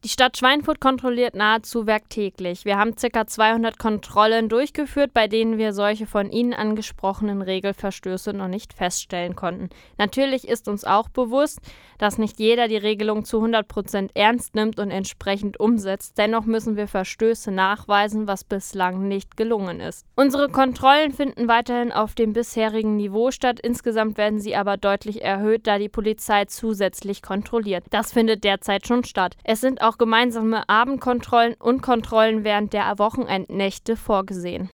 Die Stadt Schweinfurt kontrolliert nahezu werktäglich. Wir haben ca. 200 Kontrollen durchgeführt, bei denen wir solche von Ihnen angesprochenen Regelverstöße noch nicht feststellen konnten. Natürlich ist uns auch bewusst, dass nicht jeder die Regelung zu 100% ernst nimmt und entsprechend umsetzt. Dennoch müssen wir Verstöße nachweisen, was bislang nicht gelungen ist. Unsere Kontrollen finden weiterhin auf dem bisherigen Niveau statt. Insgesamt werden sie aber deutlich erhöht, da die Polizei zusätzlich kontrolliert. Das findet derzeit schon statt. Es sind auch gemeinsame Abendkontrollen und Kontrollen während der Wochenendnächte vorgesehen.